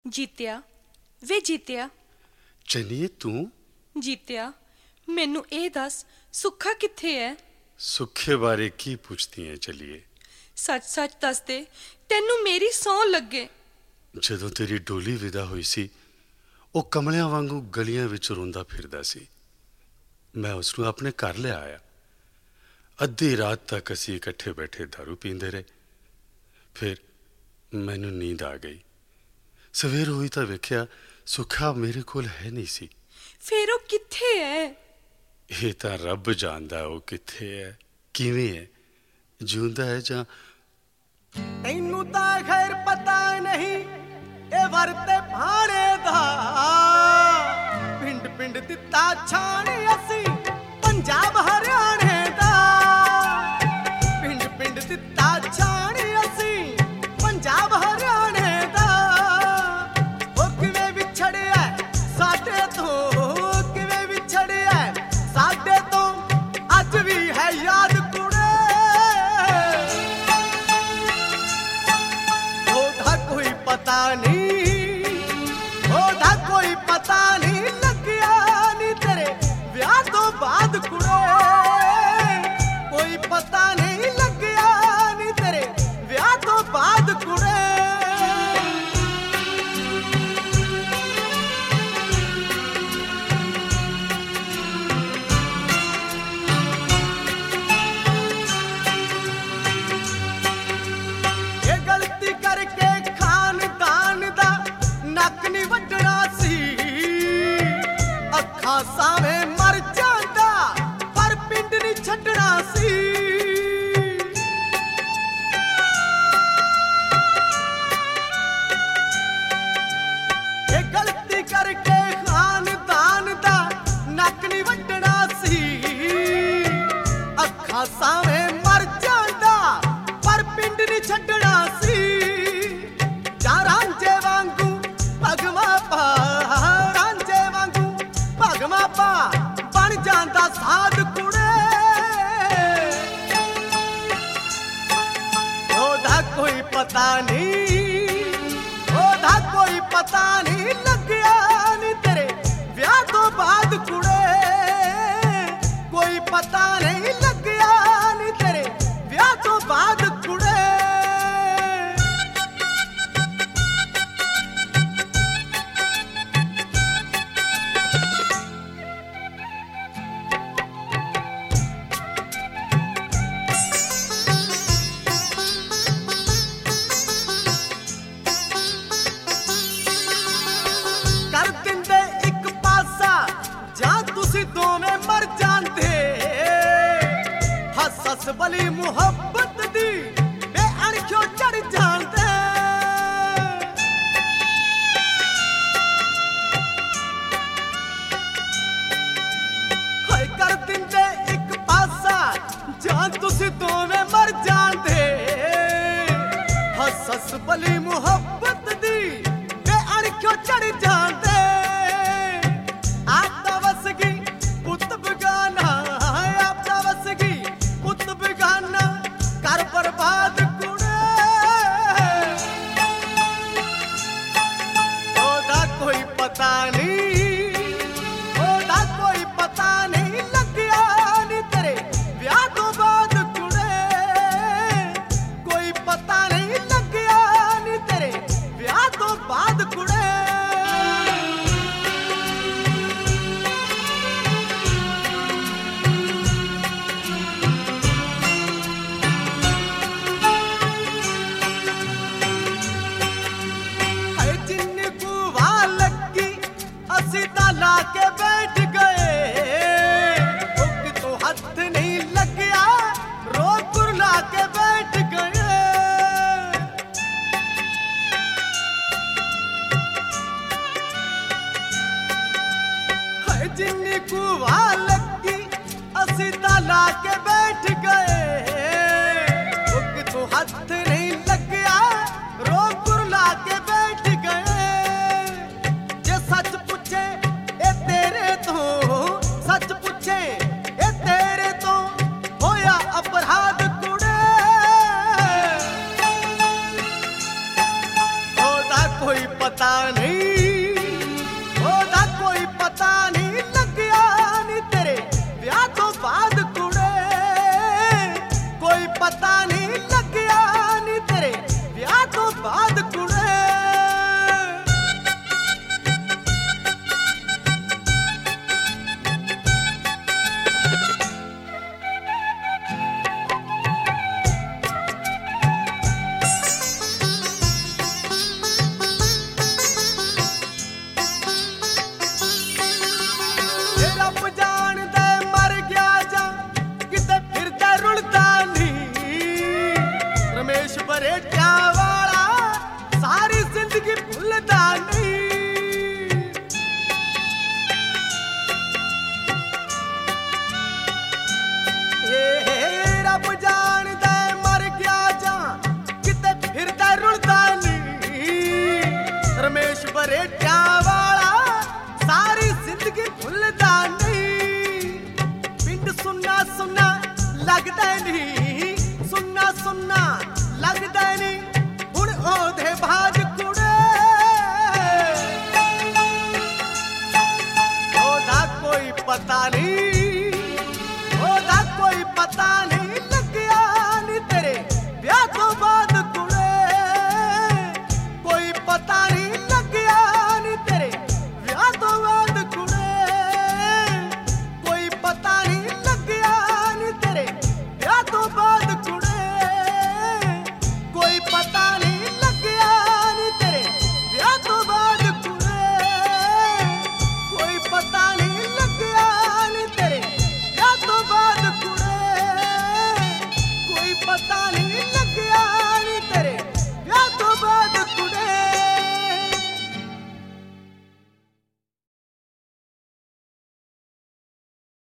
ਜੀਤਿਆ ਵੇ ਜੀਤਿਆ। ਚੰਨੀਏ ਤੂੰ? ਜੀਤਿਆ ਮੈਨੂੰ ਇਹ ਦੱਸ ਸੁੱਖਾ ਕਿੱਥੇ ਹੈ? ਸੁੱਖੇ ਬਾਰੇ ਕੀ ਪੁੱਛਦੀ ਹੈ ਚਲੀਏ? ਸੱਚ ਸੱਚ ਦੱਸ ਦੇ, ਤੈਨੂੰ ਮੇਰੀ ਸਹੁੰ ਲੱਗੇ। ਜਦੋਂ ਤੇਰੀ ਡੋਲੀ ਵਿਦਾ ਹੋਈ ਸੀ ਉਹ ਕਮਲਿਆਂ ਵਾਂਗੂ ਗਲੀਆਂ ਵਿੱਚ ਰੋਂਦਾ ਫਿਰਦਾ ਸੀ। ਮੈਂ ਉਸ ਨੂੰ ਆਪਣੇ ਘਰ ਲਿਆ ਆਇਆ। ਅੱਧੀ ਰਾਤ ਤੱਕ ਅਸੀਂ ਇਕੱਠੇ ਬੈਠੇ ਦਾਰੂ ਪੀਂਦੇ ਰਹੇ। ਫਿਰ ਮੈਨੂੰ ਨੀਂਦ ਆ ਗਈ। ਸਵੇਰ ਹੋਈ ਤਾਂ ਵੇਖਿਆ ਸੁੱਖਾ ਮੇਰੇ ਕੋਲ ਹੈ ਨਹੀਂ ਸੀ। ਫਿਰ ਉਹ ਕਿੱਥੇ ਹੈ? ਇਹ ਤਾਂ ਰੱਬ ਜਾਣਦਾ ਉਹ ਕਿੱਥੇ ਹੈ, ਕਿਵੇਂ ਹੈ, ਜਿਉਂਦਾ ਹੈ ਜਾਂ। ਤੈਨੂੰ ਤਾਂ ਖੈਰ ਪਤਾ ਨਹੀਂ ਇਹ ਵਰਤੇ ਭਾਣੇ ਦਾ। ਪਿੰਡ ਪਿੰਡ ਦਿੱਤਾ ਛਾਣ ਅਸੀਂ ਪੰਜਾਬ ਹਰਿਆਣੇ ਦਾ। ਪਿੰਡ ਪਿੰਡ ਦਿੱਤਾ ਛਾਣ ਅਸੀਂ ਪੰਜਾਬ ਹਰਿਆਣੇ ਦਾ। ਉਹ ਕਿਵੇਂ ਵਿਛੜਿਆ ਸਾਡੇ ਤੋਂ, ਕਿਵੇਂ ਵਿਛੜਿਆ ਸਾਡੇ ਤੋਂ, ਅੱਜ ਵੀ ਹੈ ਯਾਦ ਕੁੜੇ। ਉਹਦਾ ਕੋਈ ਪਤਾ ਨਹੀਂ, ਉਹਦਾ ਕੋਈ ਪਤਾ ਨਹੀਂ ਲੱਗਿਆ ਨੀ ਤੇਰੇ ਵਿਆਹ ਤੋਂ ਬਾਅਦ ਕੁੜੇ। ਕੋਈ ਪਤਾ ਨਹੀਂ ਲੱਗਿਆ ਨੀ ਤੇਰੇ ਵਿਆਹ ਤੋਂ ਬਾਅਦ ਕੁੜੇ। ਇਹ ਗਲਤੀ ਕਰਕੇ ਖਾਨਦਾਨ ਦਾ ਨੱਕ ਨਹੀਂ ਵੱਢਣਾ ਸੀ। ਅੱਖਾਂ ਸਾਵੇਂ ਮਰ ਜਾਂਦਾ ਪਰ ਪਿੰਡ ਨਹੀਂ ਛੱਡਣਾ ਸੀ। ਇਹ ਗਲਤੀ ਕਰਕੇ ਖਾਨਦਾਨ ਦਾ ਨੱਕ ਨਹੀਂ ਵੱਢਣਾ ਸੀ। ਅੱਖਾਂ ਸਾਵੇਂ ਮਰ ਜਾਂਦਾ ਪਰ ਪਿੰਡ ਨਹੀਂ ਛੱਡਣਾ ਸੀ। ਜਾਂ ਰਾਂਝੇ ਵਾਂਗੂ ਭਗਵਾ ਪਾ, ਰਾਂਝੇ ਵਾਂਗੂ ਭਗਵਾ ਪਾ ਬਣ ਜਾਂਦਾ ਸਾਧ ਕੁੜੇ। ਉਹਦਾ ਕੋਈ ਪਤਾ ਨਹੀਂ, ਉਹਦਾ ਕੋਈ ਪਤਾ ਨਹੀਂ ਲੱਗਿਆ ਨੀ ਤੇਰੇ ਵਿਆਹ ਤੋਂ ਬਾਅਦ ਕੁੜੇ। ਕੋਈ ਪਤਾ ਨਹੀਂ ਲੱਗਿਆ ਨੀ ਤੇਰੇ ਵਿਆਹ ਤੋਂ ਬਾਅਦ ਕੁੜੇ। ਕਰ ਦਿੰਦੇ ਇੱਕ ਪਾਸਾ ਜਾਂ ਤੁਸੀਂ ਦੋਵੇਂ ਮਰ ਜਾਂਦੇ। ਹੱਸ ਹੱਸ ਬਲੀ ਮੁਹੱਬਤ ਦੀ ਬੇਅਣਖਿਓ ਚੜ ਜਾਂਦੇ। ਹਾਏ ਕਰ ਦਿੰਦੇ ਇੱਕ ਪਾਸਾ ਜਾਂ ਤੁਸੀਂ ਦੋਵੇਂ ਮਰ ਜਾਂਦੇ। ਹੱਸ ਹੱਸ ਬਲੀ ਮੁਹੱਬਤ ਦੀ ਬੇਅਣਖਿਓ ਚੜ ਜਾਂਦੇ। ਆਪ ਤਾਂ ਵਸ ਗਈ ਪੁੱਤ ਬਗਾਨਾ, ਆਪ ਤਾਂ ਵਸ ਗਈ ਪੁੱਤ ਬਗਾਨਾ ਕਰ ਬਰਬਾਦ ਕੁੜੇ। ਉਹਦਾ ਕੋਈ ਪਤਾ ਨਹੀਂ, ਉਹਦਾ ਕੋਈ ਪਤਾ ਨਹੀਂ ਲੱਗਿਆ ਨੀ ਤੇਰੇ ਵਿਆਹ ਤੋਂ ਬਾਅਦ ਕੁੜੇ। ਕੋਈ ਪਤਾ ਨਹੀਂ ਲੱਗਿਆ ਨੀ ਤੇਰੇ ਵਿਆਹ ਤੋਂ ਬਾਅਦ ਕੁੜੇ। ਹਾਏ ਜਿੰਨੀ ਕੁ ਵਾਹ ਲੱਗੀ ਅਸੀਂ ਤਾਂ ਲਾ ਕੇ ਬੈਠ ਗਏ। ਉਹ ਕਿਤੋਂ ਹੱਥ ਨਹੀਂ ਲੱਗਿਆ ਰੋ ਕੁਰਲਾ ਕੇ ਬੈਠ ਗਏ। ਹਾਏ ਜਿੰਨੀ ਕੁ ਵਾਹ ਲੱਗੀ ਅਸੀਂ ਤਾਂ ਲਾ ਕੇ ਬੈਠ ਗਏ। ਉਹ ਕਿਤੋਂ ਹੱਥ ਨਹੀਂ ਲੱਗਿਆ ਰੋ ਕੁਰਲਾ ਕੇ ਬੈਠ ਗਏ। ਜੇ ਸੱਚ ਪੁੱਛੇ ਇਹ ਤੇਰੇ ਤੋਂ, ਸੱਚ ਪੁੱਛੇ ਇਹ ਤੇਰੇ ਤੋਂ ਹੋਇਆ ਅਪਰਾਧ ਕੁੜੇ। ਉਹਦਾ ਕੋਈ कोई पता नहीं, ओदा कोई पता नहीं लग्या नी तेरे ब्याह तो बाद कुड़े, कोई पता नहीं लग्या नी तेरे ब्याह तो बाद कुड़े। लगदा नहीं